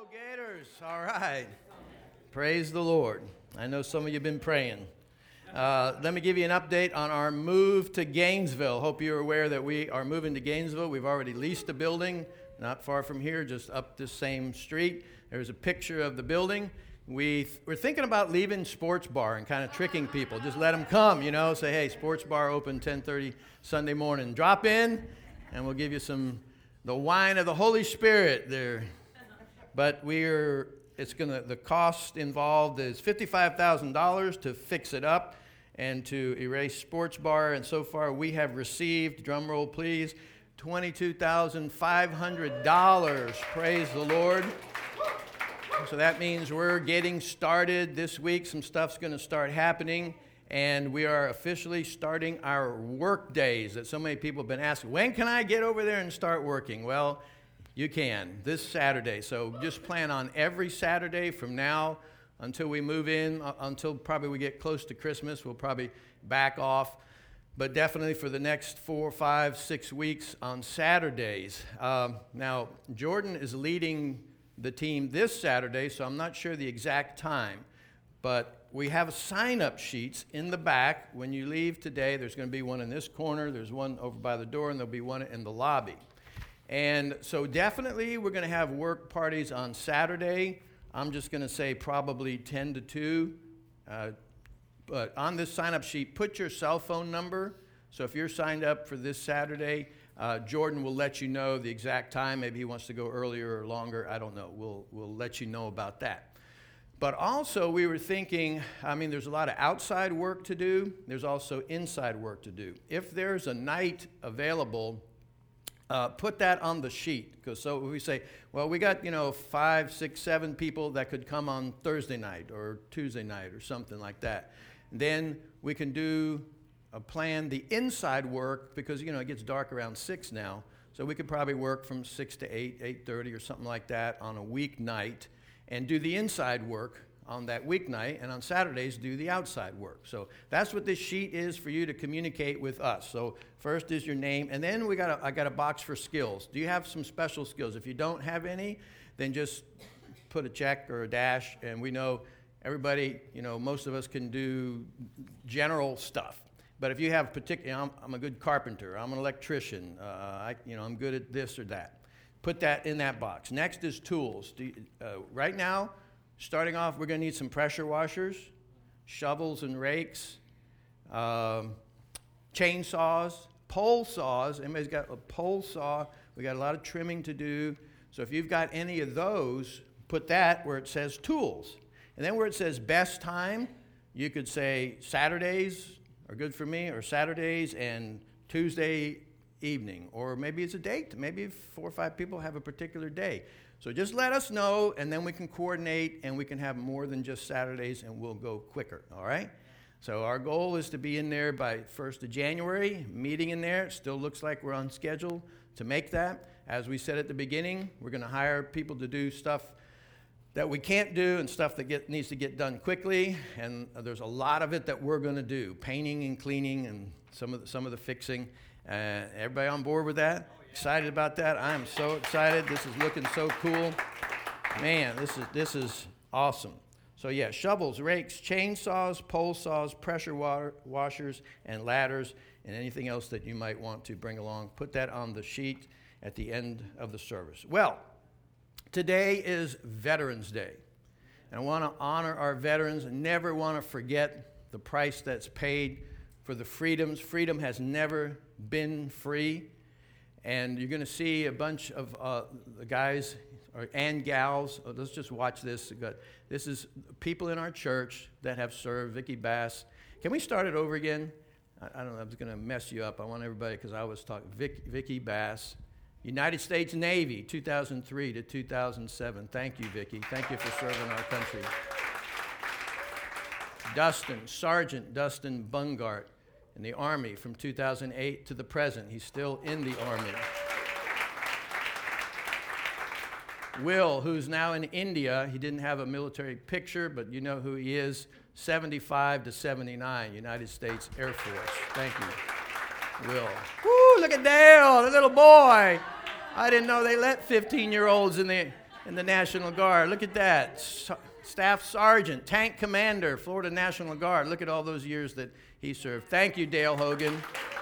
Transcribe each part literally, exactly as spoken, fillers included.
Go Gators. All right. Praise the Lord. I know some of you have been praying. Uh, let me give you an update on our move to Gainesville. Hope you're aware that we are moving to Gainesville. We've already leased a building not far from here, just up this same street. There's a picture of the building. We th- we're thinking about leaving Sports Bar and kind of tricking people. Just let them come, you know, say, hey, Sports Bar open ten thirty Sunday morning. Drop in, and we'll give you some, the wine of the Holy Spirit there. But we're, it's going to, the cost involved is fifty-five thousand dollars to fix it up and to erase Sports Bar. And so far we have received, drum roll please, twenty-two thousand five hundred dollars. Praise the Lord. So that means we're getting started this week. Some stuff's going to start happening. And we are officially starting our work days that so many people have been asking. When can I get over there and start working? Well, you can, this Saturday. So just plan on every Saturday from now until we move in, uh, until probably we get close to Christmas. We'll probably back off. But definitely for the next four, five, six weeks on Saturdays. Um, now, Jordan is leading the team this Saturday, so I'm not sure the exact time. But we have sign-up sheets in the back. When you leave today, there's going to be one in this corner. There's one over by the door, and there'll be one in the lobby. And so definitely we're going to have work parties on Saturday. I'm just going to say probably ten to two. Uh, but on this sign-up sheet, put your cell phone number. So if you're signed up for this Saturday, uh, Jordan will let you know the exact time. Maybe he wants to go earlier or longer. I don't know. We'll, we'll let you know about that. But also we were thinking, I mean, there's a lot of outside work to do. There's also inside work to do. If there's a night available, Uh, put that on the sheet, because so we say, well, we got, you know, five, six, seven people that could come on Thursday night or Tuesday night or something like that. Then we can do a plan, the inside work, because, you know, it gets dark around six now, so we could probably work from six to eight, eight thirty or something like that on a weeknight and do the inside work on that weeknight, and on Saturdays do the outside work. So that's what this sheet is for you to communicate with us. So first is your name, and then we got a, I got a box for skills. Do you have some special skills? If you don't have any, then just put a check or a dash, and we know everybody, you know, most of us can do general stuff. But if you have particular, I'm, I'm a good carpenter, I'm an electrician, uh, I, you know, I'm good at this or that. Put that in that box. Next is tools. Do you, uh, right now, starting off, we're going to need some pressure washers, shovels and rakes, um, chainsaws, pole saws. Anybody's got a pole saw? We got a lot of trimming to do. So if you've got any of those, put that where it says tools. And then where it says best time, you could say Saturdays are good for me, or Saturdays and Tuesday evening. Or maybe it's a date. Maybe four or five people have a particular day. So just let us know, and then we can coordinate, and we can have more than just Saturdays, and we'll go quicker, all right? So our goal is to be in there by first of January, meeting in there. It still looks like we're on schedule to make that. As we said at the beginning, we're going to hire people to do stuff that we can't do and stuff that get, needs to get done quickly, and there's a lot of it that we're going to do, painting and cleaning and some of the, some of the fixing. Uh, everybody on board with that? Excited about that? I am so excited. This is looking so cool. Man, this is this is awesome. So yeah, shovels, rakes, chainsaws, pole saws, pressure water, washers, and ladders, and anything else that you might want to bring along. Put that on the sheet at the end of the service. Well, today is Veterans Day. And I want to honor our veterans and never want to forget the price that's paid for the freedoms. Freedom has never been free. And you're going to see a bunch of uh, the guys or, and gals. Oh, let's just watch this. This is people in our church that have served. Vicki Bass. Can we start it over again? I, I don't know. I was going to mess you up. I want everybody, because I was talking. Vic, Vicki Bass, United States Navy, two thousand three to two thousand seven. Thank you, Vicki. Thank you for serving our country. Dustin, Sergeant Dustin Bungart, in the Army from two thousand eight to the present. He's still in the Army. Will, who's now in India, he didn't have a military picture, but you know who he is, seventy-five to seventy-nine, United States Air Force. Thank you, Will. Woo, look at Dale, the little boy. I didn't know they let fifteen-year-olds in the in the National Guard. Look at that. So, Staff Sergeant, Tank Commander, Florida National Guard. Look at all those years that he served. Thank you, Dale Hogan.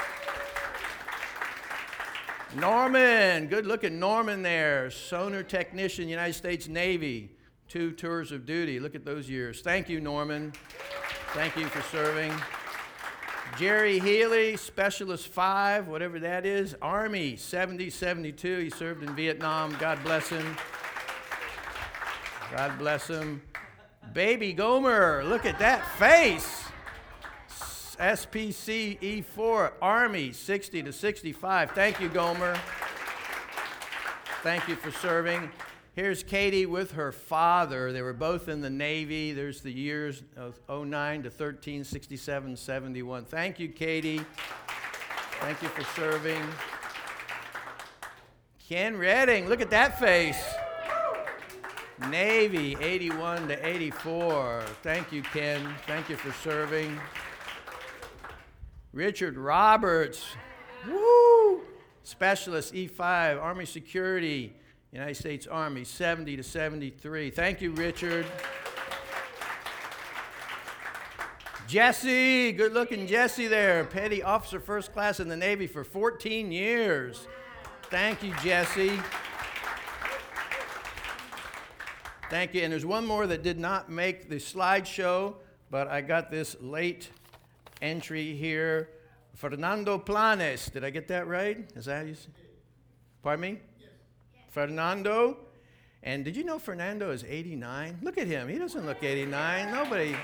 Norman, good looking Norman there. Sonar Technician, United States Navy. Two tours of duty. Look at those years. Thank you, Norman. Thank you for serving. Jerry Healy, Specialist five, whatever that is. Army, seventy, seventy-two. He served in Vietnam. God bless him. God bless him. Baby Gomer, look at that face. S P C E four, Army, sixty to sixty-five. Thank you, Gomer. Thank you for serving. Here's Katie with her father. They were both in the Navy. There's the years of oh nine to thirteen, sixty-seven, seventy-one. Thank you, Katie. Thank you for serving. Ken Redding, look at that face. Navy, eighty-one to eighty-four. Thank you, Ken. Thank you for serving. Richard Roberts, woo! Specialist E five, Army Security, United States Army, seventy to seventy-three. Thank you, Richard. Jesse, good-looking Jesse there, Petty Officer First Class in the Navy for fourteen years. Thank you, Jesse. Thank you. And there's one more that did not make the slideshow, but I got this late entry here. Fernando Planes. Did I get that right? Is that how you say? Pardon me? Yes. Fernando. And did you know Fernando is eighty-nine? Look at him. He doesn't look eighty-nine. Nobody.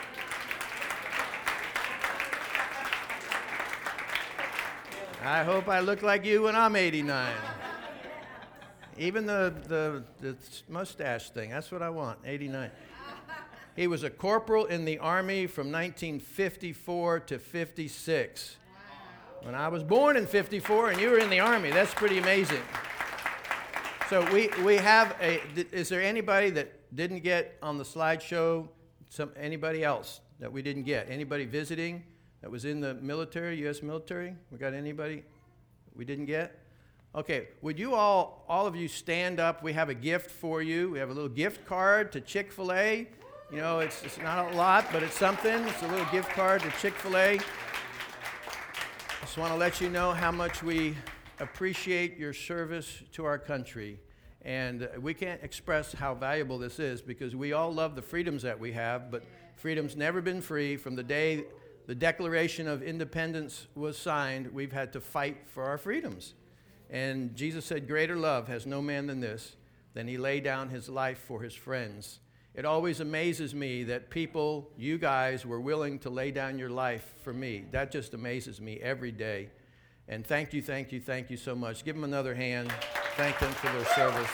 I hope I look like you when I'm eighty-nine. Even the, the, the mustache thing, that's what I want, eighty-nine. He was a corporal in the Army from nineteen fifty-four to fifty-six. When I was born in fifty-four and you were in the Army, that's pretty amazing. So we, we have a, is there anybody that didn't get on the slideshow, some, anybody else that we didn't get? Anybody visiting that was in the military, U S military? We got anybody we didn't get? Okay, would you all, all of you stand up? We have a gift for you. We have a little gift card to Chick-fil-A. You know, it's, it's not a lot, but it's something. It's a little gift card to Chick-fil-A. Just want to let you know how much we appreciate your service to our country. And we can't express how valuable this is because we all love the freedoms that we have, but freedom's never been free. From the day the Declaration of Independence was signed, we've had to fight for our freedoms. And Jesus said, greater love has no man than this, than he lay down his life for his friends. It always amazes me that people, you guys, were willing to lay down your life for me. That just amazes me every day. And thank you, thank you, thank you so much. Give them another hand. Thank them for their service.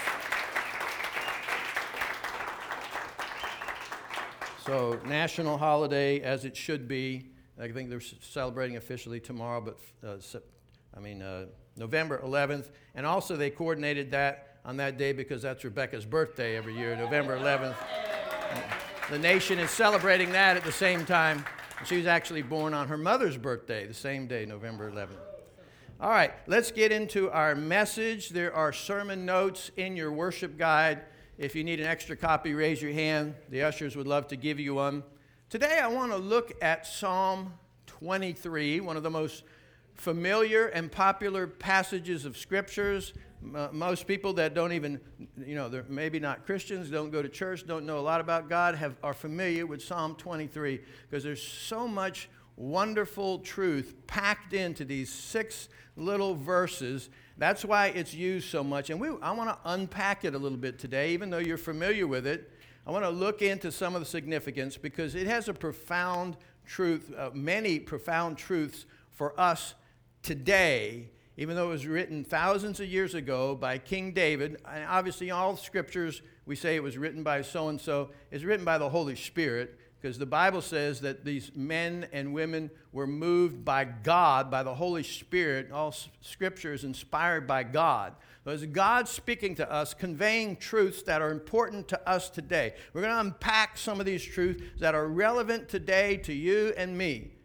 So, national holiday, as it should be. I think they're celebrating officially tomorrow, but uh, I mean, uh, November eleventh, and also they coordinated that on that day because that's Rebecca's birthday every year, November eleventh. The nation is celebrating that at the same time. She was actually born on her mother's birthday, the same day, November eleventh. All right, let's get into our message. There are sermon notes in your worship guide. If you need an extra copy, raise your hand. The ushers would love to give you one. Today I want to look at Psalm twenty-three, one of the most familiar and popular passages of scriptures. M- most people that don't even, you know, they're maybe not Christians, don't go to church, don't know a lot about God, have are familiar with Psalm twenty-three because there's so much wonderful truth packed into these six little verses. That's why it's used so much. And we, I want to unpack it a little bit today, even though you're familiar with it. I want to look into some of the significance because it has a profound truth, uh, many profound truths for us today, even though it was written thousands of years ago by King David. And obviously, all scriptures, we say it was written by so-and-so, is written by the Holy Spirit, because the Bible says that these men and women were moved by God, by the Holy Spirit. All scripture is inspired by God. So it's God speaking to us, conveying truths that are important to us today. We're going to unpack some of these truths that are relevant today to you and me.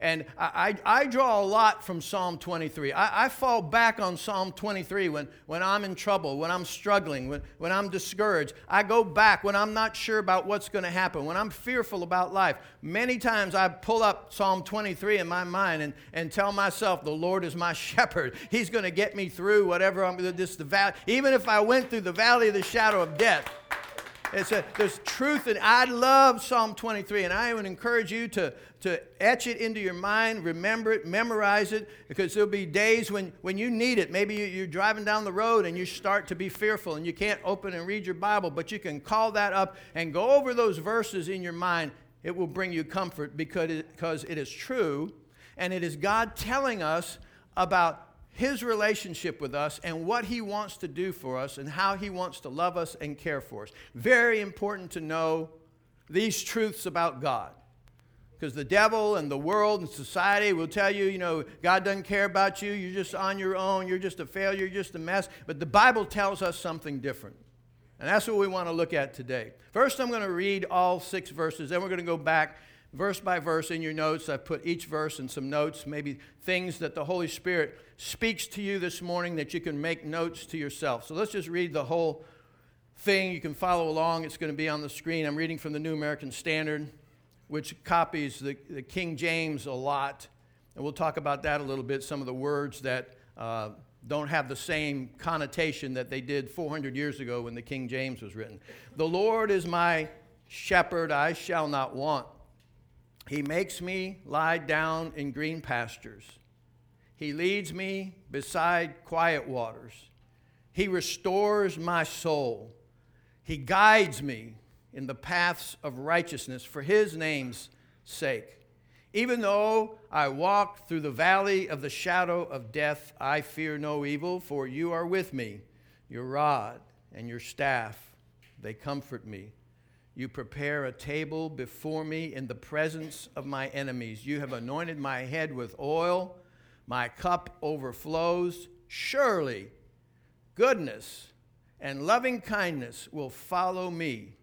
And I, I, I draw a lot from Psalm twenty-three. I, I fall back on Psalm twenty-three when, when I'm in trouble, when I'm struggling, when, when I'm discouraged. I go back when I'm not sure about what's going to happen, when I'm fearful about life. Many times I pull up Psalm twenty-three in my mind and, and tell myself, the Lord is my shepherd. He's going to get me through whatever I'm going to do. The valley, even if I went through the valley of the shadow of death. It's a, there's truth, and I love Psalm twenty-three, and I would encourage you to, to etch it into your mind, remember it, memorize it, because there'll be days when, when you need it. Maybe you're driving down the road and you start to be fearful and you can't open and read your Bible, but you can call that up and go over those verses in your mind. It will bring you comfort because it, because it is true, and it is God telling us about His relationship with us and what He wants to do for us and how He wants to love us and care for us. Very important to know these truths about God. Because the devil and the world and society will tell you, you know, God doesn't care about you. You're just on your own. You're just a failure. You're just a mess. But the Bible tells us something different. And that's what we want to look at today. First, I'm going to read all six verses. Then we're going to go back verse by verse in your notes. I've put each verse in some notes, maybe things that the Holy Spirit speaks to you this morning that you can make notes to yourself. So let's just read the whole thing. You can follow along. It's going to be on the screen. I'm reading from the New American Standard, which copies the, the King James a lot. And we'll talk about that a little bit, some of the words that uh, don't have the same connotation that they did four hundred years ago when the King James was written. The Lord is my shepherd, I shall not want. He makes me lie down in green pastures. He leads me beside quiet waters. He restores my soul. He guides me in the paths of righteousness for His name's sake. Even though I walk through the valley of the shadow of death, I fear no evil, for you are with me. Your rod and your staff, they comfort me. You prepare a table before me in the presence of my enemies. You have anointed my head with oil. My cup overflows. Surely goodness and loving kindness will follow me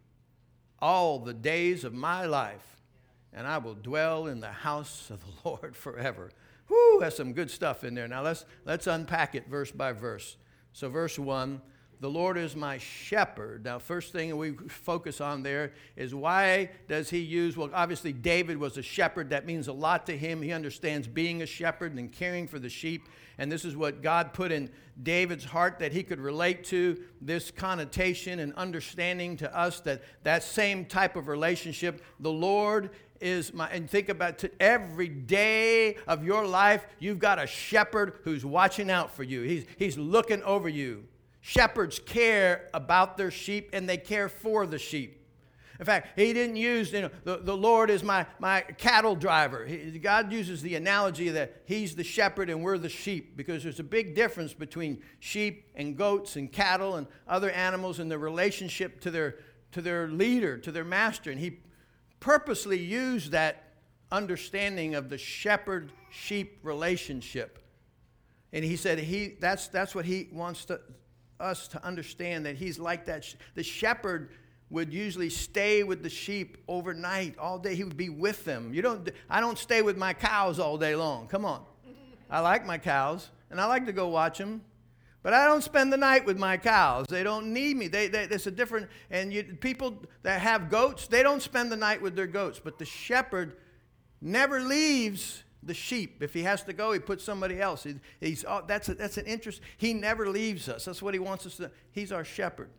all the days of my life, and I will dwell in the house of the Lord forever. Whoo, that's some good stuff in there. Now let's let's unpack it verse by verse. So verse one, the Lord is my shepherd. Now, first thing we focus on there is why does he use, well, obviously David was a shepherd. That means a lot to him. He understands being a shepherd and caring for the sheep. And this is what God put in David's heart, that he could relate to this connotation and understanding to us, that that same type of relationship. The Lord is my, and think about to every day of your life, you've got a shepherd who's watching out for you. He's, he's looking over you. Shepherds care about their sheep, and they care for the sheep. In fact, he didn't use, you know, the, the Lord is my, my cattle driver. He, God uses the analogy that he's the shepherd and we're the sheep, because there's a big difference between sheep and goats and cattle and other animals and their relationship to their, to their leader, to their master. And he purposely used that understanding of the shepherd-sheep relationship. And he said he that's, that's what he wants to us to understand, that he's like that. The shepherd would usually stay with the sheep overnight, all day. He would be with them. You don't. I don't stay with my cows all day long. Come on. I like my cows, and I like to go watch them, but I don't spend the night with my cows. They don't need me. They, they, it's a different, and you, people that have goats, they don't spend the night with their goats, but the shepherd never leaves the sheep. If he has to go, he puts somebody else. He, he's oh, that's a, that's an interest. He never leaves us. That's what he wants us to. He's our shepherd.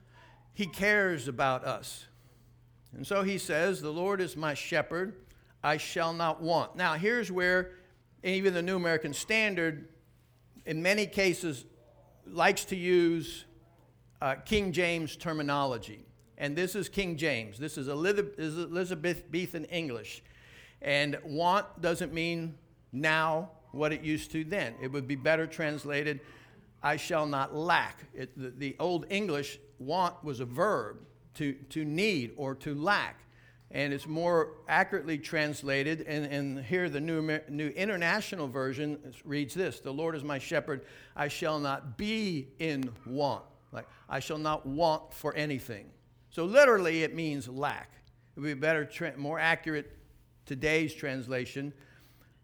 He cares about us. And so he says, the Lord is my shepherd, I shall not want. Now, here's where even the New American Standard, in many cases, likes to use uh, King James terminology. And this is King James. This is Elizabethan English. And want doesn't mean now what it used to then. It would be better translated, I shall not lack. It, the, the Old English, want was a verb, to, to need or to lack. And it's more accurately translated. And, and here the New, New International Version reads this, the Lord is my shepherd, I shall not be in want. Like, I shall not want for anything. So literally it means lack. It would be better, tra- more accurate today's translation,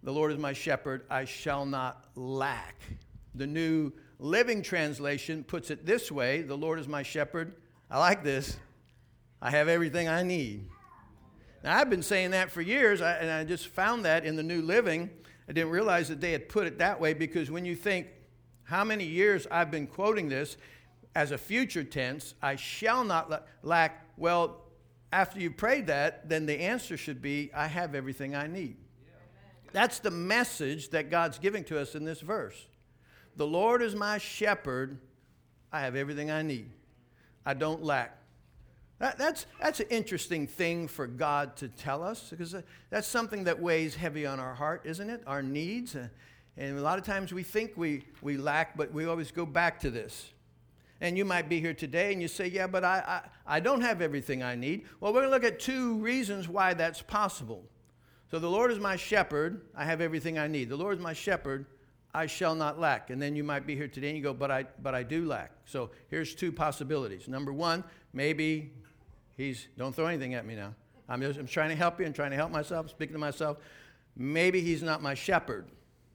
The Lord is my shepherd, I shall not lack. The New Living Translation puts it this way, the Lord is my shepherd. I like this. I have everything I need. Now, I've been saying that for years, I, and I just found that in the New Living. I didn't realize that they had put it that way, because when you think how many years I've been quoting this as a future tense, I shall not lack. Well, after you prayed that, then the answer should be, I have everything I need. That's the message that God's giving to us in this verse. The Lord is my shepherd. I have everything I need. I don't lack. That, that's, that's an interesting thing for God to tell us, because that's something that weighs heavy on our heart, isn't it? Our needs. And a lot of times we think we, we lack, but we always go back to this. And you might be here today and you say, yeah, but I, I, I don't have everything I need. Well, we're going to look at two reasons why that's possible. So the Lord is my shepherd, I have everything I need. The Lord is my shepherd, I shall not lack. And then you might be here today and you go, but I but I do lack. So here's two possibilities. Number one, maybe he's, don't throw anything at me now. I'm just I'm trying to help you and trying to help myself, speaking to myself. Maybe he's not my shepherd.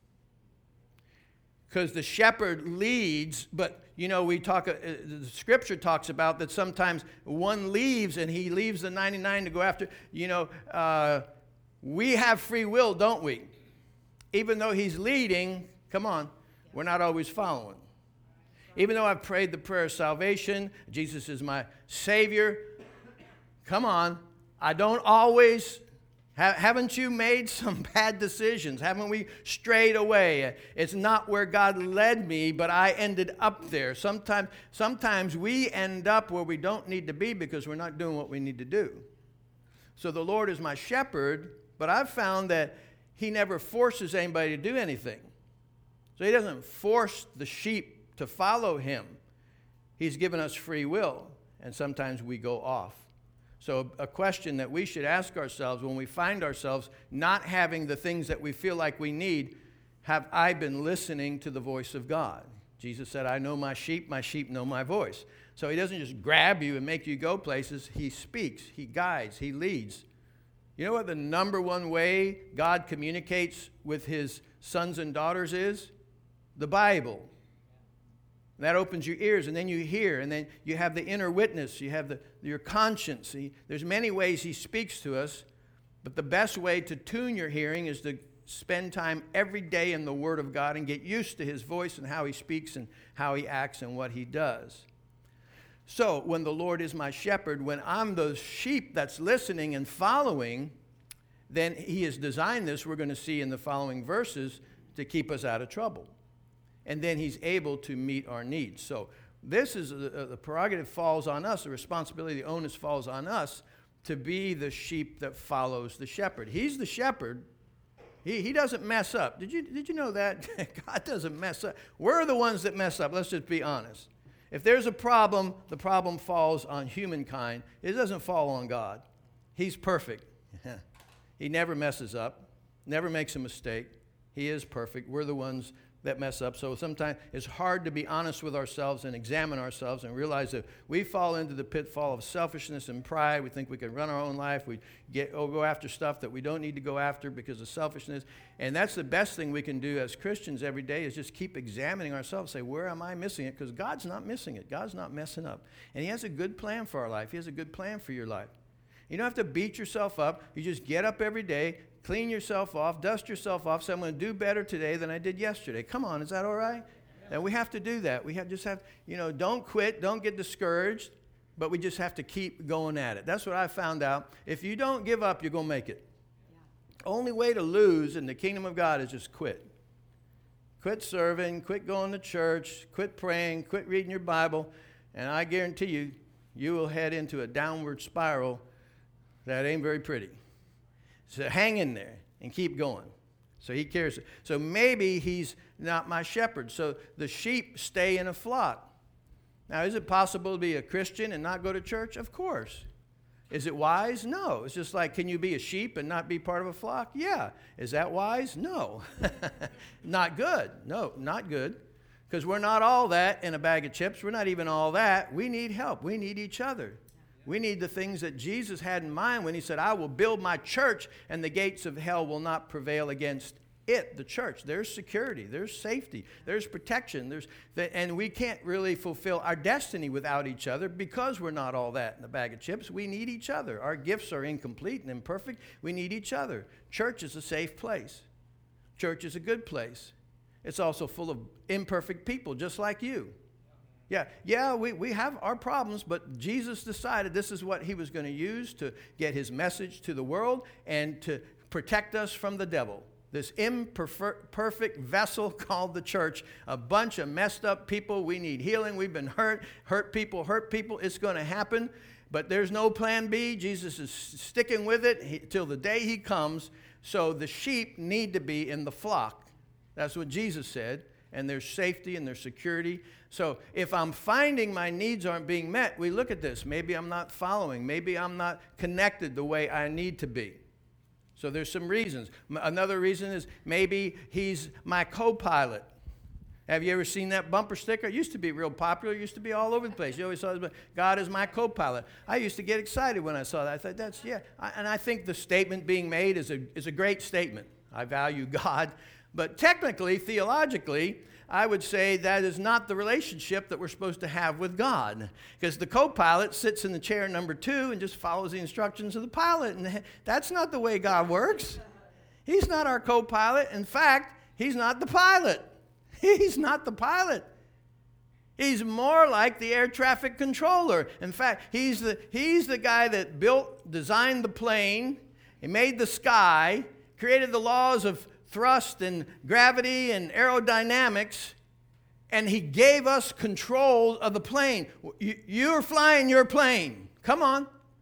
Because the shepherd leads, but, you know, we talk, uh, the scripture talks about that sometimes one leaves and he leaves the ninety-nine to go after, you know, uh, we have free will, don't we? Even though he's leading, come on, we're not always following. Even though I've prayed the prayer of salvation, Jesus is my Savior, come on, I don't always, ha- haven't you made some bad decisions? Haven't we strayed away? It's not where God led me, but I ended up there. Sometimes, sometimes we end up where we don't need to be because we're not doing what we need to do. So the Lord is my shepherd, but I've found that he never forces anybody to do anything. So he doesn't force the sheep to follow him. He's given us free will, and sometimes we go off. So a question that we should ask ourselves when we find ourselves not having the things that we feel like we need, have I been listening to the voice of God? Jesus said, I know my sheep, my sheep know my voice. So he doesn't just grab you and make you go places. He speaks, he guides, he leads. You know what the number one way God communicates with his sons and daughters is? The Bible. And that opens your ears, and then you hear, and then you have the inner witness, you have the, your conscience. He, there's many ways he speaks to us, but the best way to tune your hearing is to spend time every day in the Word of God and get used to his voice and how he speaks and how he acts and what he does. So when the Lord is my shepherd, when I'm the sheep that's listening and following, then he has designed this, we're going to see in the following verses, to keep us out of trouble. And then he's able to meet our needs. So this is, uh, the prerogative falls on us, the responsibility, the onus falls on us to be the sheep that follows the shepherd. He's the shepherd. He, he doesn't mess up. Did you, did you know that? God doesn't mess up. We're the ones that mess up. Let's just be honest. If there's a problem, the problem falls on humankind. It doesn't fall on God. He's perfect. He never messes up, never makes a mistake. He is perfect. We're the ones that mess up. So sometimes it's hard to be honest with ourselves and examine ourselves and realize that we fall into the pitfall of selfishness and pride. We think we can run our own life. We get oh, go after stuff that we don't need to go after because of selfishness. And that's the best thing we can do as Christians every day, is just keep examining ourselves. Say, where am I missing it? Because God's not missing it. God's not messing up. And he has a good plan for our life. He has a good plan for your life. You don't have to beat yourself up. You just get up every day, clean yourself off, dust yourself off, say, I'm going to do better today than I did yesterday. Come on, is that all right? Yeah. And we have to do that. We have just have, you know, don't quit, don't get discouraged, but we just have to keep going at it. That's what I found out. If you don't give up, you're going to make it. Yeah. Only way to lose in the kingdom of God is just quit. Quit serving, quit going to church, quit praying, quit reading your Bible, and I guarantee you, you will head into a downward spiral that ain't very pretty. So hang in there and keep going. So he cares. So maybe he's not my shepherd. So the sheep stay in a flock. Now, is it possible to be a Christian and not go to church? Of course. Is it wise? No. It's just like, can you be a sheep and not be part of a flock? Yeah. Is that wise? No. Not good. No, not good. Because we're not all that in a bag of chips. We're not even all that. We need help. We need each other. We need the things that Jesus had in mind when he said, I will build my church and the gates of hell will not prevail against it, the church. There's security. There's safety. There's protection. There's the, and we can't really fulfill our destiny without each other because we're not all that in a bag of chips. We need each other. Our gifts are incomplete and imperfect. We need each other. Church is a safe place. Church is a good place. It's also full of imperfect people just like you. Yeah, yeah, we, we have our problems, but Jesus decided this is what he was going to use to get his message to the world and to protect us from the devil. This imperfect vessel called the church, a bunch of messed up people. We need healing. We've been hurt. Hurt people, hurt people. It's going to happen, but there's no plan B. Jesus is sticking with it till the day he comes. So the sheep need to be in the flock. That's what Jesus said. And there's safety and there's security. So if I'm finding my needs aren't being met, we look at this. Maybe I'm not following. Maybe I'm not connected the way I need to be. So there's some reasons. Another reason is maybe he's my co-pilot. Have you ever seen that bumper sticker? It used to be real popular. It used to be all over the place. You always saw it, God is my co-pilot. I used to get excited when I saw that. I thought, that's, yeah. I, and I think the statement being made is a, is a great statement. I value God. But technically, theologically, I would say that is not the relationship that we're supposed to have with God. Because the co-pilot sits in the chair number two and just follows the instructions of the pilot. And that's not the way God works. He's not our co-pilot. In fact, he's not the pilot. He's not the pilot. He's more like the air traffic controller. In fact, he's the, he's the guy that built, designed the plane, he made the sky, created the laws of thrust and gravity and aerodynamics, and he gave us control of the plane. You're flying your plane. Come on.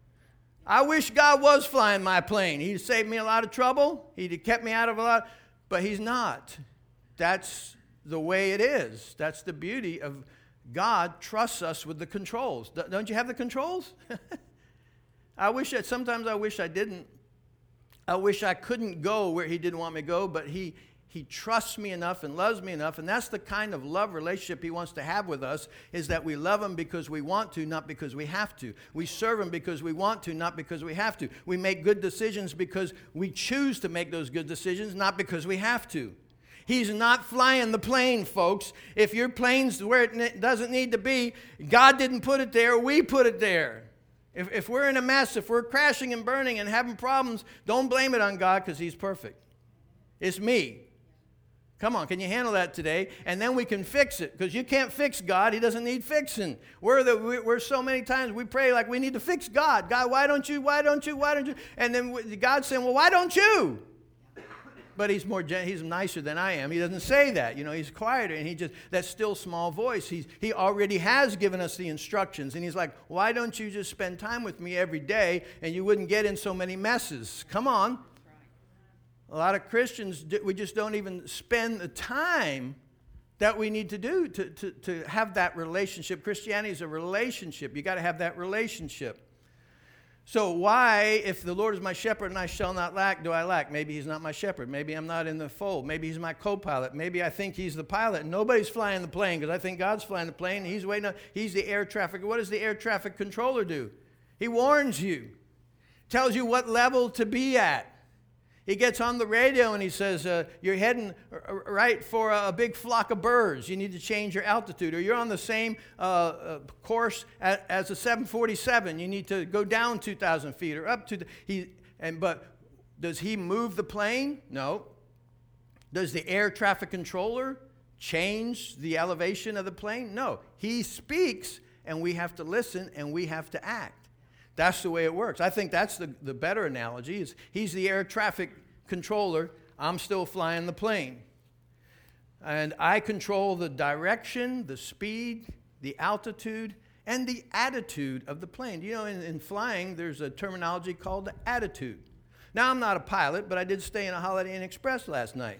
I wish God was flying my plane. He'd saved me a lot of trouble. He'd have kept me out of a lot, but he's not. That's the way it is. That's the beauty of God trusts us with the controls. Don't you have the controls? I wish that sometimes I wish I didn't. I wish I couldn't go where he didn't want me to go, but he, he trusts me enough and loves me enough, and that's the kind of love relationship he wants to have with us, is that we love him because we want to, not because we have to. We serve him because we want to, not because we have to. We make good decisions because we choose to make those good decisions, not because we have to. He's not flying the plane, folks. If your plane's where it doesn't need to be, God didn't put it there, we put it there. If, if we're in a mess, if we're crashing and burning and having problems, don't blame it on God because he's perfect. It's me. Come on, can you handle that today? And then we can fix it, because you can't fix God. He doesn't need fixing. We're, the, we're so many times we pray like we need to fix God. God, why don't you, why don't you, why don't you? And then God's saying, well, why don't you? But he's more he's nicer than I am. He doesn't say that. You know, he's quieter, and he just, that still small voice. He's, he already has given us the instructions. And he's like, why don't you just spend time with me every day and you wouldn't get in so many messes? Come on. A lot of Christians, we just don't even spend the time that we need to do to, to, to have that relationship. Christianity is a relationship. You got to have that relationship. So why, if the Lord is my shepherd and I shall not lack, do I lack? Maybe he's not my shepherd. Maybe I'm not in the fold. Maybe he's my co-pilot. Maybe I think he's the pilot. Nobody's flying the plane because I think God's flying the plane. He's waiting on, he's the air traffic. What does the air traffic controller do? He warns you, tells you what level to be at. He gets on the radio and he says, uh, you're heading right for a big flock of birds. You need to change your altitude. Or you're on the same uh, uh, course as, as a seven forty-seven. You need to go down two thousand feet or up to the... He, and, but does he move the plane? No. Does the air traffic controller change the elevation of the plane? No. He speaks, and we have to listen, and we have to act. That's the way it works. I think that's the, the better analogy. Is he's the air traffic controller. I'm still flying the plane. And I control the direction, the speed, the altitude, and the attitude of the plane. You know, in, in flying, there's a terminology called the attitude. Now, I'm not a pilot, but I did stay in a Holiday Inn Express last night.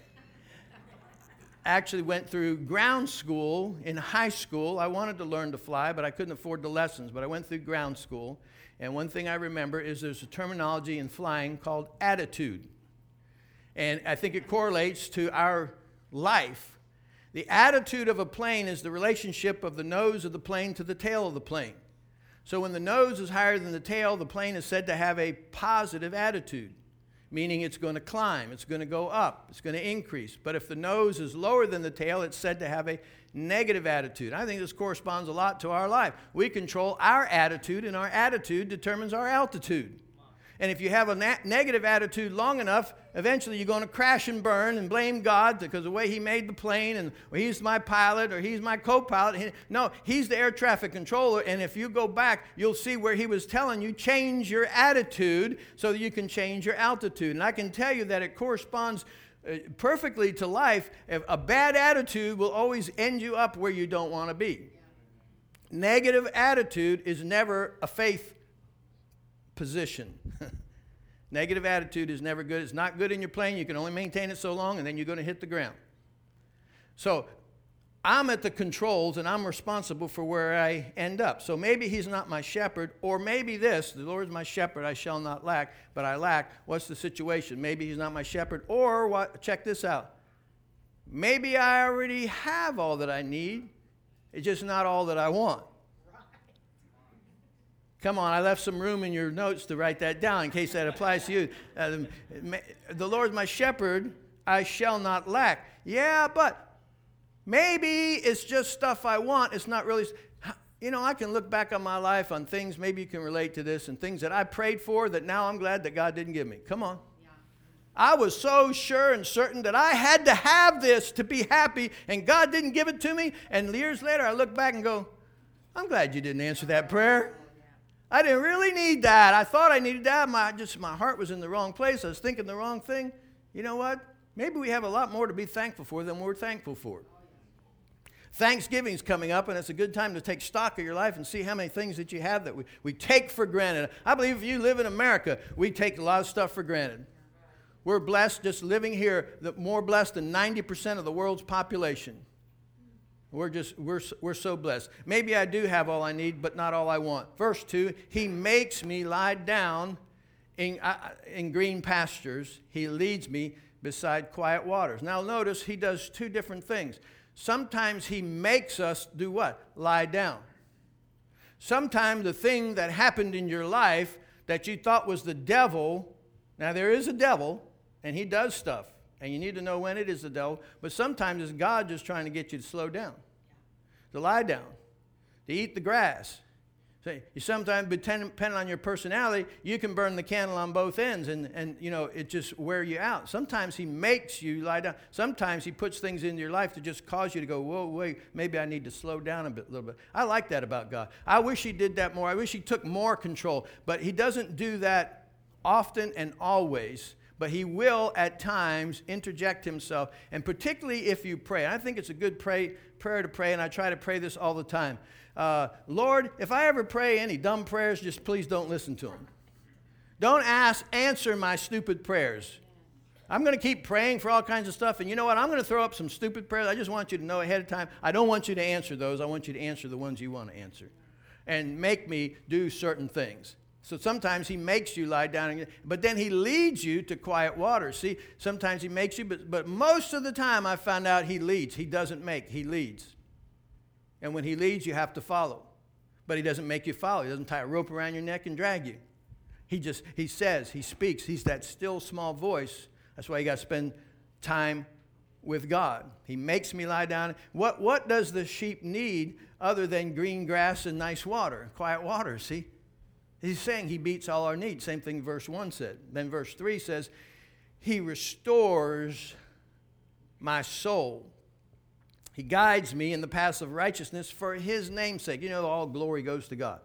Actually went through ground school in high school. I wanted to learn to fly, but I couldn't afford the lessons. But I went through ground school. And one thing I remember is there's a terminology in flying called attitude. And I think it correlates to our life. The attitude of a plane is the relationship of the nose of the plane to the tail of the plane. So when the nose is higher than the tail, the plane is said to have a positive attitude. meaning it's going to climb, it's going to go up, it's going to increase. But if the nose is lower than the tail, it's said to have a negative attitude. I think this corresponds a lot to our life. We control our attitude, and our attitude determines our altitude. And if you have a na- negative attitude long enough, eventually you're going to crash and burn and blame God because of the way he made the plane, and well, he's my pilot or he's my co-pilot. He, no, he's the air traffic controller, and if you go back, you'll see where he was telling you, change your attitude so that you can change your altitude. And I can tell you that it corresponds uh, perfectly to life. A bad attitude will always end you up where you don't want to be. Negative attitude is never a faith position. Negative attitude is never good. It's not good in your plane. You can only maintain it so long, and then you're going to hit the ground. So I'm at the controls, and I'm responsible for where I end up. So maybe he's not my shepherd, or maybe this, the Lord is my shepherd, I shall not lack, but I lack. What's the situation? Maybe he's not my shepherd, or what? Check this out. Maybe I already have all that I need. It's just not all that I want. Come on, I left some room in your notes to write that down in case that applies to you. Uh, the, the Lord is my shepherd, I shall not lack. Yeah, but maybe it's just stuff I want. It's not really, you know, I can look back on my life on things, maybe you can relate to this, and things that I prayed for that now I'm glad that God didn't give me. Come on. Yeah. I was so sure and certain that I had to have this to be happy, and God didn't give it to me. And years later, I look back and go, I'm glad you didn't answer that prayer. I didn't really need that. I thought I needed that. My, just, my heart was in the wrong place. I was thinking the wrong thing. You know what? Maybe we have a lot more to be thankful for than we're thankful for. Thanksgiving's coming up, and it's a good time to take stock of your life and see how many things that you have that we, we take for granted. I believe if you live in America, we take a lot of stuff for granted. We're blessed just living here, more blessed than ninety percent of the world's population. We're just, we're, we're so blessed. Maybe I do have all I need, but not all I want. Verse two, he makes me lie down in, uh, in green pastures. He leads me beside quiet waters. Now notice he does two different things. Sometimes he makes us do what? Lie down. Sometimes the thing that happened in your life that you thought was the devil, now there is a devil, and he does stuff. And you need to know when it is the devil. But sometimes it's God just trying to get you to slow down, to lie down, to eat the grass. So you sometimes, depending on your personality, you can burn the candle on both ends, and, and you know, it just wear you out. Sometimes he makes you lie down. Sometimes he puts things into your life to just cause you to go, whoa, wait, maybe I need to slow down a bit, little bit. I like that about God. I wish he did that more. I wish he took more control. But he doesn't do that often and always. But he will, at times, interject himself, and particularly if you pray. And I think it's a good pray, prayer to pray, and I try to pray this all the time. Uh, Lord, if I ever pray any dumb prayers, just please don't listen to them. Don't ask, answer my stupid prayers. I'm going to keep praying for all kinds of stuff, and you know what? I'm going to throw up some stupid prayers. I just want you to know ahead of time, I don't want you to answer those. I want you to answer the ones you want to answer, and make me do certain things. So sometimes he makes you lie down, but then he leads you to quiet waters. See, sometimes he makes you, but, but most of the time I found out he leads. He doesn't make, he leads. And when he leads, you have to follow. But he doesn't make you follow. He doesn't tie a rope around your neck and drag you. He just, he says, he speaks. He's that still small voice. That's why you got to spend time with God. He makes me lie down. What, what does the sheep need other than green grass and nice water, quiet water, see? He's saying he meets all our needs. Same thing verse one said. Then verse three says, he restores my soul. He guides me in the paths of righteousness for his name's sake. You know, all glory goes to God.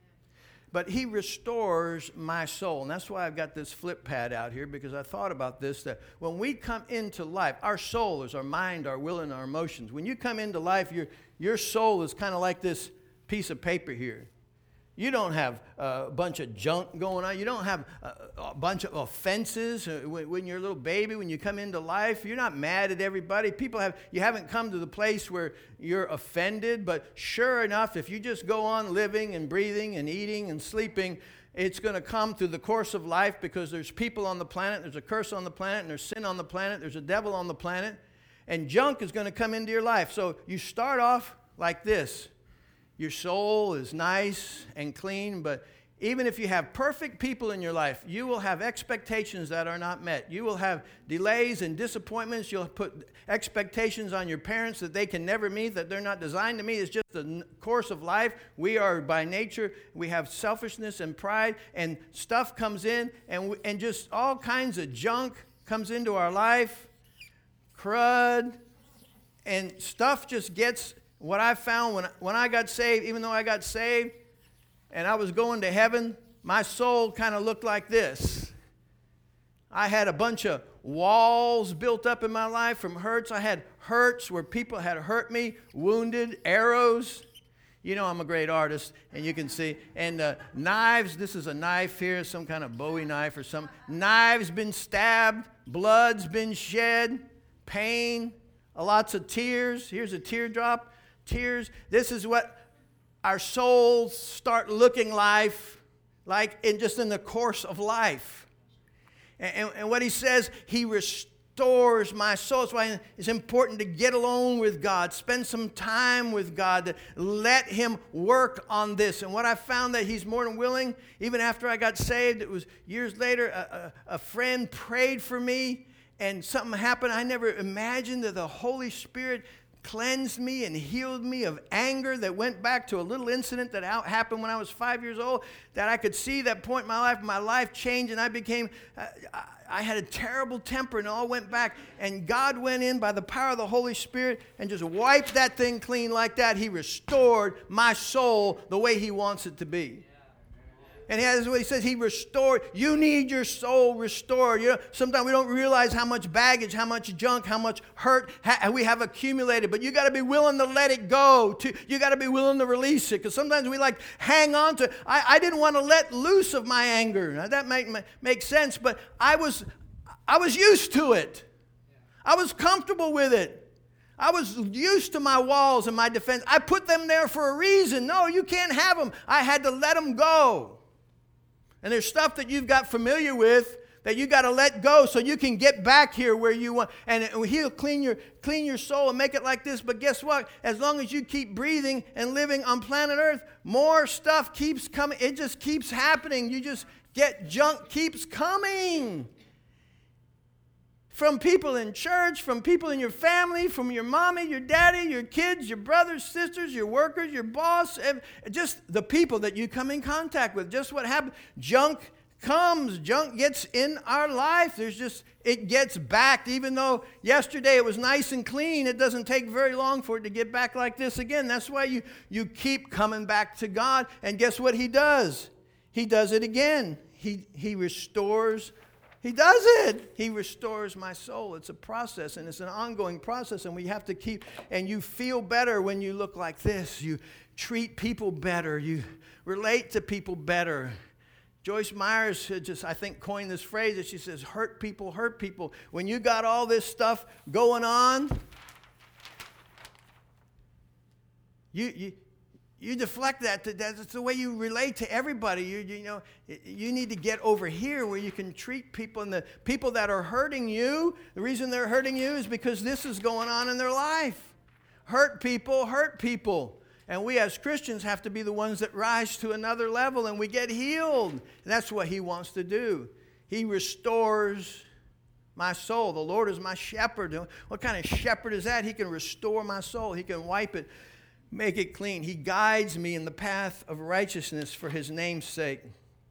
But he restores my soul. And that's why I've got this flip pad out here, because I thought about this, that when we come into life, our soul is our mind, our will, and our emotions. When you come into life, your, your soul is kind of like this piece of paper here. You don't have a bunch of junk going on. You don't have a bunch of offenses when you're a little baby. When you come into life, you're not mad at everybody. People have, you haven't come to the place where you're offended. But sure enough, if you just go on living and breathing and eating and sleeping, it's going to come through the course of life, because there's people on the planet, there's a curse on the planet, and there's sin on the planet, there's a devil on the planet, and junk is going to come into your life. So you start off like this. Your soul is nice and clean, but even if you have perfect people in your life, you will have expectations that are not met. You will have delays and disappointments. You'll put expectations on your parents that they can never meet, that they're not designed to meet. It's just the course of life. We are by nature, we have selfishness and pride, and stuff comes in, and, we, and just all kinds of junk comes into our life, crud, and stuff just gets, what I found when, when I got saved, even though I got saved, and I was going to heaven, my soul kind of looked like this. I had a bunch of walls built up in my life from hurts. I had hurts where people had hurt me, wounded, arrows. You know I'm a great artist, and you can see. And uh, knives, this is a knife here, some kind of Bowie knife or something. Knives been stabbed, blood's been shed, pain, lots of tears. Here's a teardrop, tears. This is what our souls start looking life like in just in the course of life. And, and, and what he says, he restores my soul. That's why it's important to get alone with God, spend some time with God, to let him work on this. And what I found that he's more than willing, even after I got saved, it was years later, a, a, a friend prayed for me and something happened. I never imagined that the Holy Spirit cleansed me and healed me of anger that went back to a little incident that happened when I was five years old, that I could see that point in my life. My life changed, and I became, uh, I had a terrible temper, and it all went back. And God went in by the power of the Holy Spirit and just wiped that thing clean like that. He restored my soul the way he wants it to be. And that's what he says, he restored. You need your soul restored. You know, sometimes we don't realize how much baggage, how much junk, how much hurt ha- we have accumulated. But you got to be willing to let it go. To, you got to be willing to release it. Because sometimes we like hang on to, I, I didn't want to let loose of my anger. Now, that might make sense, but I was, I was used to it. I was comfortable with it. I was used to my walls and my defense. I put them there for a reason. No, you can't have them. I had to let them go. And there's stuff that you've got familiar with that you got to let go so you can get back here where you want. And he'll clean your clean your soul and make it like this. But guess what? As long as you keep breathing and living on planet Earth, more stuff keeps coming. It just keeps happening. You just get junk keeps coming. From people in church, from people in your family, from your mommy, your daddy, your kids, your brothers, sisters, your workers, your boss, just the people that you come in contact with. Just what happens. Junk comes. Junk gets in our life. There's just, it gets back. Even though yesterday it was nice and clean, it doesn't take very long for it to get back like this again. That's why you, you keep coming back to God. And guess what he does? He does it again. He, he restores He does it. He restores my soul. It's a process, and it's an ongoing process, and we have to keep, and you feel better when you look like this. You treat people better. You relate to people better. Joyce Myers just, I think, coined this phrase that she says, hurt people, hurt people. When you got all this stuff going on, you... you You deflect that. That's the way you relate to everybody. You, you know, you need to get over here where you can treat people. And the people that are hurting you, the reason they're hurting you is because this is going on in their life. Hurt people, hurt people. And we as Christians have to be the ones that rise to another level and we get healed. And that's what he wants to do. He restores my soul. The Lord is my shepherd. What kind of shepherd is that? He can restore my soul. He can wipe it. Make it clean. He guides me in the path of righteousness for his name's sake.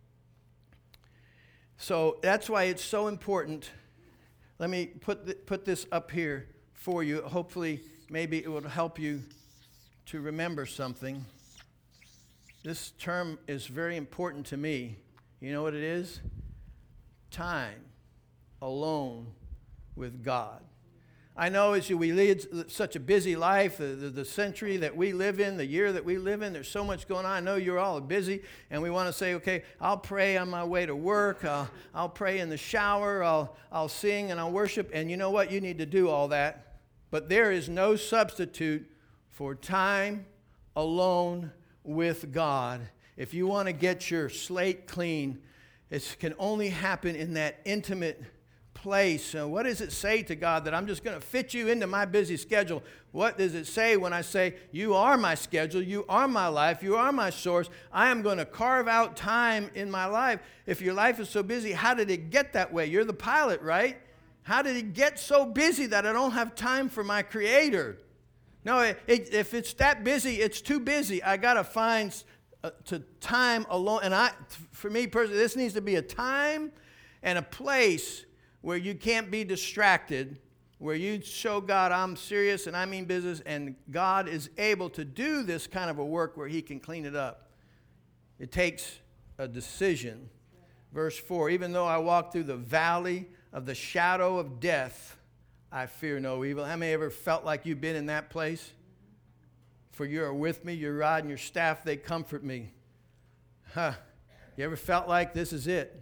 So that's why it's so important. Let me put, th- put this up here for you. Hopefully, maybe it will help you to remember something. This term is very important to me. You know what it is? Time alone with God. I know as we lead such a busy life, the, the, the century that we live in, the year that we live in, there's so much going on. I know you're all busy, and we want to say, okay, I'll pray on my way to work. I'll, I'll pray in the shower. I'll, I'll sing and I'll worship. And you know what? You need to do all that. But there is no substitute for time alone with God. If you want to get your slate clean, it can only happen in that intimate place. Uh, what does it say to God that I'm just going to fit you into my busy schedule? What does it say when I say, you are my schedule, you are my life, you are my source? I am going to carve out time in my life. If your life is so busy, how did it get that way? You're the pilot, right? How did it get so busy that I don't have time for my Creator? No, it, it, if it's that busy, it's too busy. I got to find uh, to time alone. And I, for me personally, this needs to be a time and a place where you can't be distracted, where you show God I'm serious and I mean business, and God is able to do this kind of a work where He can clean it up. It takes a decision. Verse four, even though I walk through the valley of the shadow of death, I fear no evil. How many ever felt like you've been in that place? For you are with me, your rod and your staff, they comfort me. Huh. You ever felt like this is it?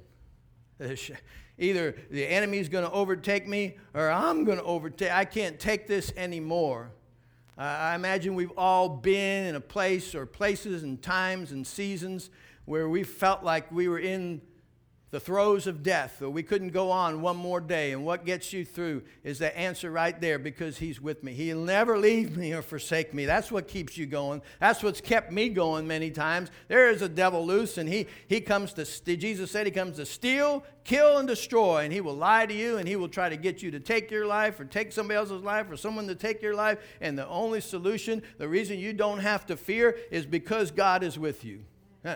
Either the enemy's going to overtake me or I'm going to overtake. I can't take this anymore. Uh, I imagine we've all been in a place or places and times and seasons where we felt like we were in the throes of death, or we couldn't go on one more day. And what gets you through is the answer right there, because He's with me. He'll never leave me or forsake me. That's what keeps you going. That's what's kept me going many times. There is a devil loose, and he, he comes to, Jesus said He comes to steal, kill, and destroy. And he will lie to you, and he will try to get you to take your life or take somebody else's life or someone to take your life. And the only solution, the reason you don't have to fear, is because God is with you. Huh.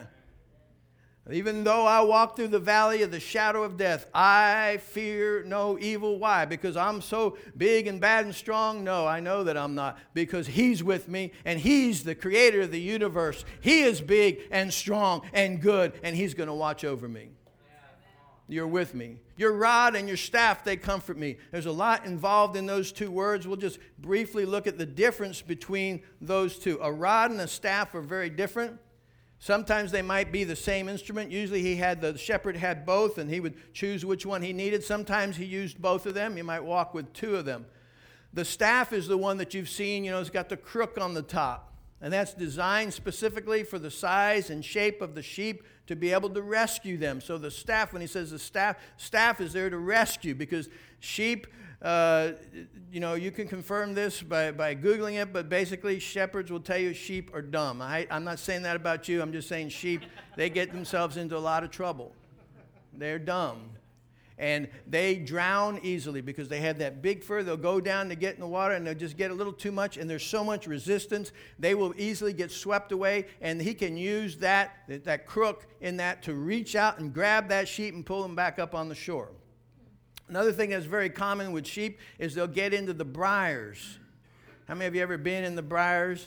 Even though I walk through the valley of the shadow of death, I fear no evil. Why? Because I'm so big and bad and strong? No, I know that I'm not. Because He's with me, and He's the creator of the universe. He is big and strong and good, and He's going to watch over me. You're with me. Your rod and your staff, they comfort me. There's a lot involved in those two words. We'll just briefly look at the difference between those two. A rod and a staff are very different. Sometimes they might be the same instrument. Usually he had the shepherd had both, and he would choose which one he needed. Sometimes he used both of them. You might walk with two of them. The staff is the one that you've seen. You know, it's got the crook on the top. And that's designed specifically for the size and shape of the sheep to be able to rescue them. So the staff, when he says the staff, staff is there to rescue, because sheep, uh, you know, you can confirm this by, by Googling it, but basically shepherds will tell you sheep are dumb. I, I'm not saying that about you. I'm just saying sheep, they get themselves into a lot of trouble. They're dumb. And they drown easily because they have that big fur. They'll go down to get in the water, and they'll just get a little too much, and there's so much resistance. They will easily get swept away, and he can use that, that crook in that to reach out and grab that sheep and pull them back up on the shore. Another thing that's very common with sheep is they'll get into the briars. How many of you ever been in the briars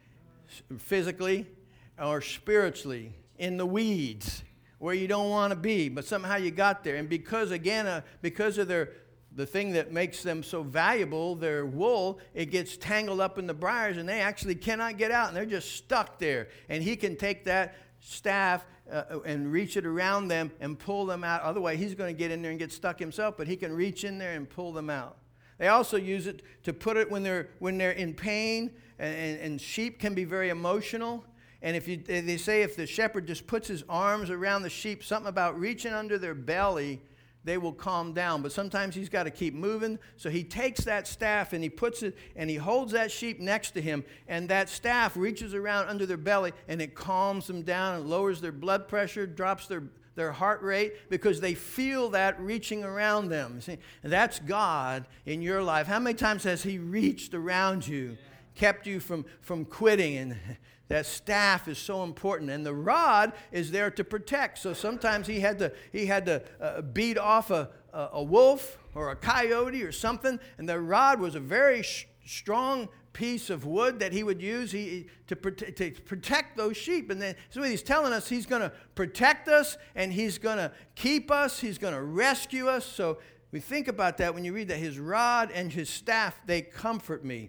physically or spiritually, in the weeds where you don't want to be, but somehow you got there? And because, again, uh, because of their the thing that makes them so valuable, their wool, it gets tangled up in the briars, and they actually cannot get out, and they're just stuck there. And he can take that staff uh, and reach it around them and pull them out. Otherwise, he's going to get in there and get stuck himself, but he can reach in there and pull them out. They also use it to put it when they're when they're in pain, and, and sheep can be very emotional. And if you, they say if the shepherd just puts his arms around the sheep, something about reaching under their belly, they will calm down. But sometimes he's got to keep moving. So he takes that staff and he puts it, and he holds that sheep next to him. And that staff reaches around under their belly, and it calms them down and lowers their blood pressure, drops their, their heart rate, because they feel that reaching around them. See? And that's God in your life. How many times has He reached around you, kept you from, from quitting? And that staff is so important, and the rod is there to protect. So sometimes he had to he had to uh, beat off a, a a wolf or a coyote or something, and the rod was a very sh- strong piece of wood that he would use he, to, prote- to protect those sheep. And then so he's telling us He's going to protect us, and He's going to keep us. He's going to rescue us. So we think about that when you read that His rod and His staff, they comfort me.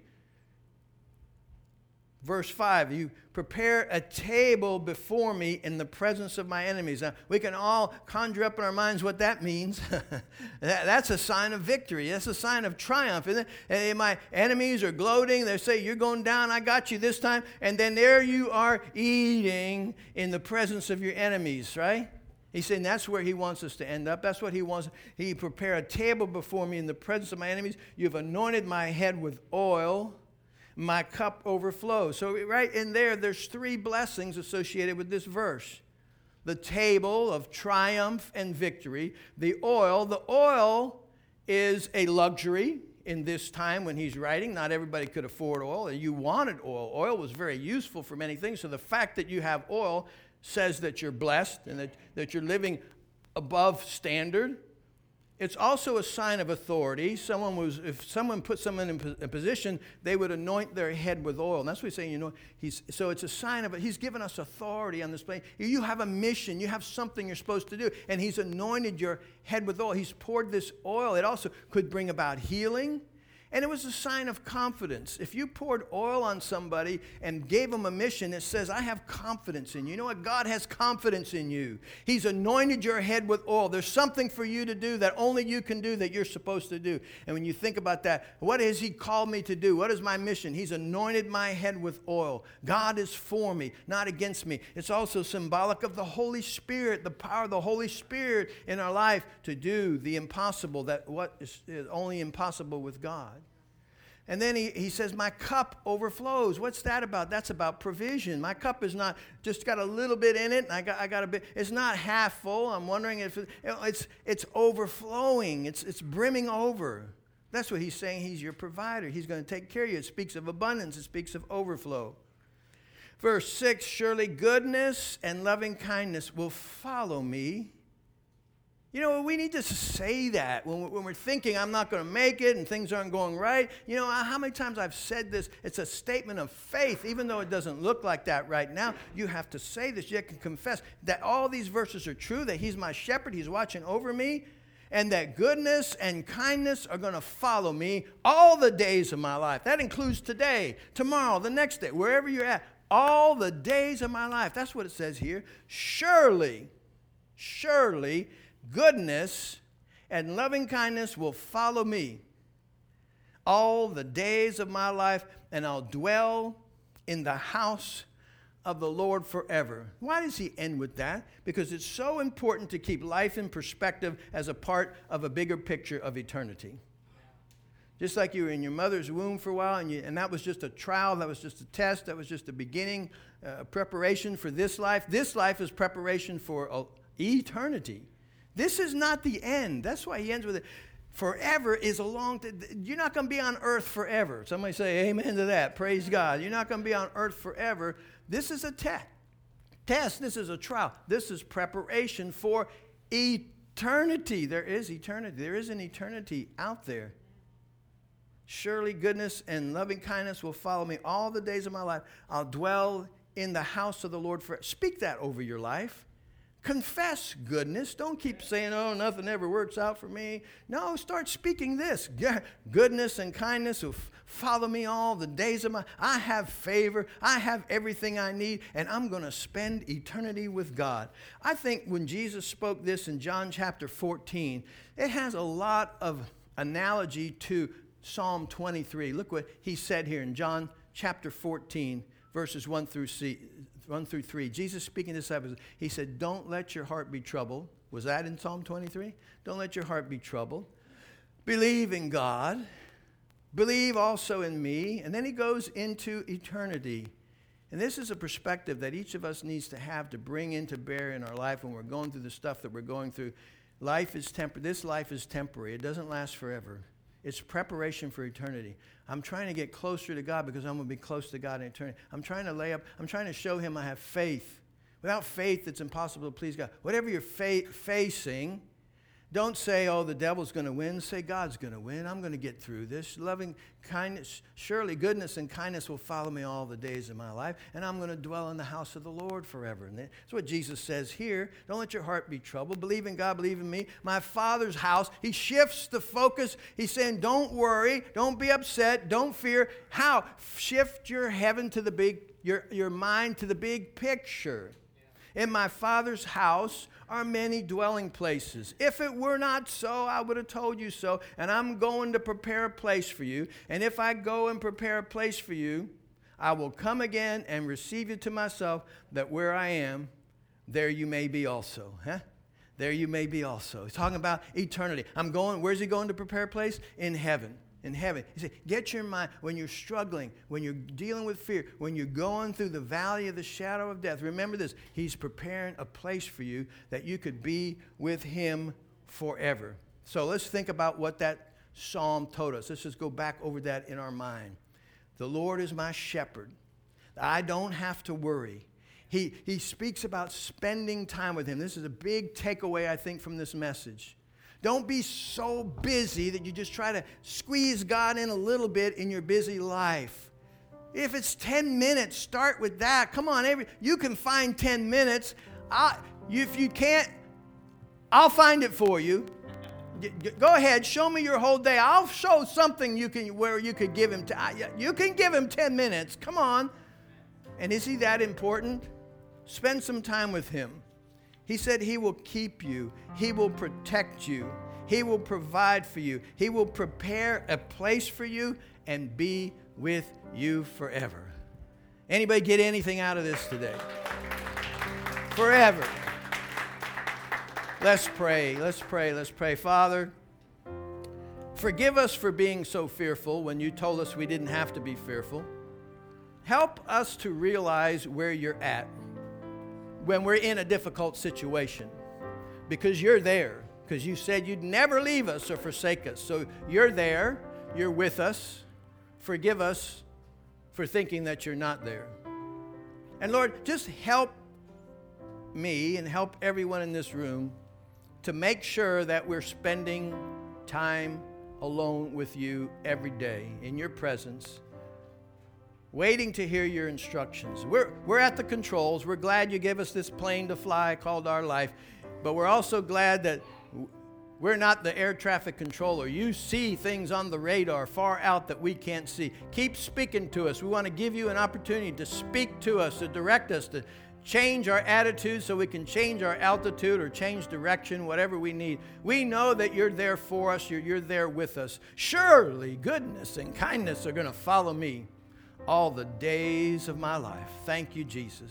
Verse five, you prepare a table before me in the presence of my enemies. Now, we can all conjure up in our minds what that means. that, that's a sign of victory. That's a sign of triumph, isn't it? And my enemies are gloating. They say, you're going down, I got you this time. And then there you are eating in the presence of your enemies, right? He's saying that's where he wants us to end up. That's what he wants. He prepared a table before me in the presence of my enemies. You've anointed my head with oil. My cup overflows. So right in there, there's three blessings associated with this verse. The table of triumph and victory. The oil. The oil is a luxury in this time when he's writing. Not everybody could afford oil. You wanted oil. Oil was very useful for many things. So the fact that you have oil says that you're blessed and that, that you're living above standard. It's also a sign of authority. Someone was, if someone put someone in a position, they would anoint their head with oil. And that's what he's saying, you know, he's, so it's a sign of it. He's given us authority on this plane. You have a mission. You have something you're supposed to do. And he's anointed your head with oil. He's poured this oil. It also could bring about healing. And it was a sign of confidence. If you poured oil on somebody and gave them a mission, it says, I have confidence in you. You know what? God has confidence in you. He's anointed your head with oil. There's something for you to do that only you can do that you're supposed to do. And when you think about that, what has he called me to do? What is my mission? He's anointed my head with oil. God is for me, not against me. It's also symbolic of the Holy Spirit, the power of the Holy Spirit in our life to do the impossible, that what is only impossible with God. And then he, he says, my cup overflows. What's that about? That's about provision. My cup is not just got a little bit in it, and I got I got a bit. It's not half full. I'm wondering if it, it's it's overflowing. It's it's brimming over. That's what he's saying. He's your provider. He's going to take care of you. It speaks of abundance. It speaks of overflow. Verse six, surely goodness and loving kindness will follow me. You know, we need to say that when we're thinking I'm not going to make it and things aren't going right. You know, how many times I've said this? It's a statement of faith, even though it doesn't look like that right now. You have to say this. You can confess that all these verses are true, that he's my shepherd, he's watching over me, and that goodness and kindness are going to follow me all the days of my life. That includes today, tomorrow, the next day, wherever you're at. All the days of my life. That's what it says here. Surely, surely, goodness and loving kindness will follow me all the days of my life, and I'll dwell in the house of the Lord forever. Why does he end with that? Because it's so important to keep life in perspective as a part of a bigger picture of eternity. Just like you were in your mother's womb for a while, and, you, and that was just a trial, that was just a test, that was just a beginning, uh, preparation for this life. This life is preparation for uh, eternity. This is not the end. That's why he ends with it. Forever is a long time. You're not going to be on earth forever. Somebody say amen to that. Praise God. You're not going to be on earth forever. This is a te- test. This is a trial. This is preparation for eternity. There is eternity. There is an eternity out there. Surely goodness and loving kindness will follow me all the days of my life. I'll dwell in the house of the Lord forever. Speak that over your life. Confess goodness. Don't keep saying, oh, nothing ever works out for me. No, start speaking this. Goodness and kindness will f- follow me all the days of my life. I have favor. I have everything I need, and I'm going to spend eternity with God. I think when Jesus spoke this in John chapter fourteen, it has a lot of analogy to Psalm twenty-three. Look what he said here in John chapter fourteen, verses one through C. one through three. Jesus speaking to disciples, he said, don't let your heart be troubled. Was that in Psalm twenty-three? Don't let your heart be troubled. Believe in God. Believe also in me. And then he goes into eternity. And this is a perspective that each of us needs to have to bring into bear in our life when we're going through the stuff that we're going through. Life is temporary. This life is temporary. It doesn't last forever. It's preparation for eternity. I'm trying to get closer to God because I'm going to be close to God in eternity. I'm trying to lay up, I'm trying to show him I have faith. Without faith, it's impossible to please God. Whatever you're fa- facing, don't say, oh, the devil's going to win. Say, God's going to win. I'm going to get through this. Loving kindness, surely goodness and kindness will follow me all the days of my life, and I'm going to dwell in the house of the Lord forever. And that's what Jesus says here. Don't let your heart be troubled. Believe in God, believe in me. My Father's house. He shifts the focus. He's saying, don't worry. Don't be upset. Don't fear. How? Shift your heaven to the big, your, your mind to the big picture. In my Father's house are many dwelling places. If it were not so, I would have told you so. And I'm going to prepare a place for you. And if I go and prepare a place for you, I will come again and receive you to myself, that where I am, there you may be also. Huh? there you may be also. He's talking about eternity. I'm going, where's he going to prepare a place? In heaven. In heaven. He said, get your mind, when you're struggling, when you're dealing with fear, when you're going through the valley of the shadow of death, remember this, he's preparing a place for you that you could be with him forever. So let's think about what that psalm told us. Let's just go back over that in our mind. The Lord is my shepherd. I don't have to worry. He, he speaks about spending time with him. This is a big takeaway, I think, from this message. Don't be so busy that you just try to squeeze God in a little bit in your busy life. If it's ten minutes, start with that. Come on, every, you can find ten minutes. I, if you can't, I'll find it for you. Go ahead, show me your whole day. I'll show something you can where you could give him. T- you can give him ten minutes. Come on. And is he that important? Spend some time with him. He said he will keep you. He will protect you. He will provide for you. He will prepare a place for you and be with you forever. Anybody get anything out of this today? Forever. Let's pray. Let's pray. Let's pray. Father, forgive us for being so fearful when you told us we didn't have to be fearful. Help us to realize where you're at when we're in a difficult situation, because you're there, because you said you'd never leave us or forsake us. So you're there, you're with us. Forgive us for thinking that you're not there. And Lord, just help me and help everyone in this room to make sure that we're spending time alone with you every day in your presence, waiting to hear your instructions. We're, we're at the controls. We're glad you gave us this plane to fly called our life, but we're also glad that we're not the air traffic controller. You see things on the radar far out that we can't see. Keep speaking to us. We want to give you an opportunity to speak to us, to direct us, to change our attitude so we can change our altitude or change direction, whatever we need. We know that you're there for us. You're, you're there with us. Surely goodness and kindness are going to follow me all the days of my life. Thank you, Jesus.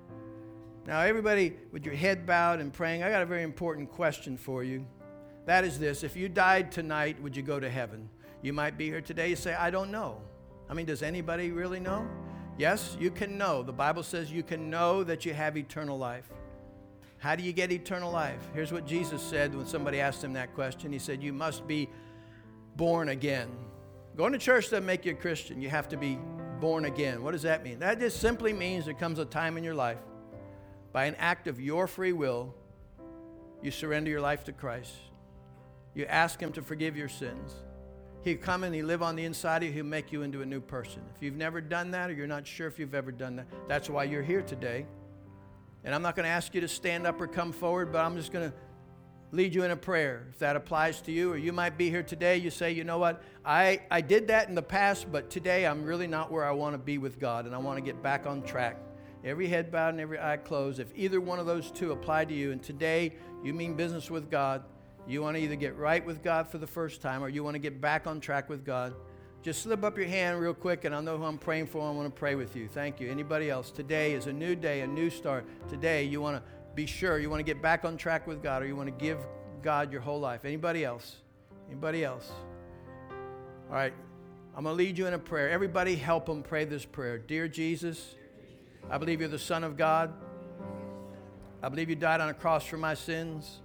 Now, everybody with your head bowed and praying, I got a very important question for you. That is this: if you died tonight, would you go to heaven? You might be here today, you say, I don't know. I mean, does anybody really know? Yes, you can know. The Bible says you can know that you have eternal life. How do you get eternal life? Here's what Jesus said when somebody asked him that question. He said, you must be born again. Going to church doesn't make you a Christian. You have to be born again. What does that mean? That just simply means there comes a time in your life, by an act of your free will, you surrender your life to Christ. You ask him to forgive your sins. He'll come and he'll live on the inside of you. He'll make you into a new person. If you've never done that, or you're not sure if you've ever done that, that's why you're here today. And I'm not going to ask you to stand up or come forward, but I'm just going to lead you in a prayer if that applies to you. Or you might be here today, you say, you know what, I, I did that in the past, but today I'm really not where I want to be with God, and I want to get back on track. Every head bowed and every eye closed. If either one of those two apply to you, and today you mean business with God, you want to either get right with God for the first time, or you want to get back on track with God, just slip up your hand real quick, and I'll know who I'm praying for. I want to pray with you. Thank you. Anybody else? Today is a new day, a new start. Today you want to be sure you want to get back on track with God, or you want to give God your whole life. Anybody else? Anybody else? All right. I'm going to lead you in a prayer. Everybody help them pray this prayer. Dear Jesus, I believe you're the Son of God. I believe you died on a cross for my sins.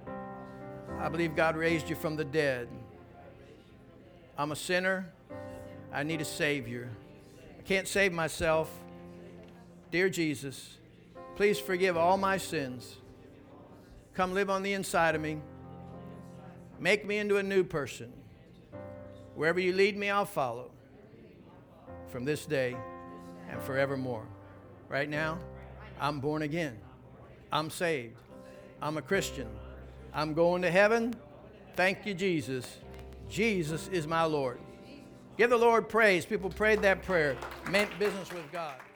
I believe God raised you from the dead. I'm a sinner. I need a Savior. I can't save myself. Dear Jesus, please forgive all my sins. Come live on the inside of me. Make me into a new person. Wherever you lead me, I'll follow. From this day and forevermore. Right now, I'm born again. I'm saved. I'm a Christian. I'm going to heaven. Thank you, Jesus. Jesus is my Lord. Give the Lord praise. People prayed that prayer. Meant business with God.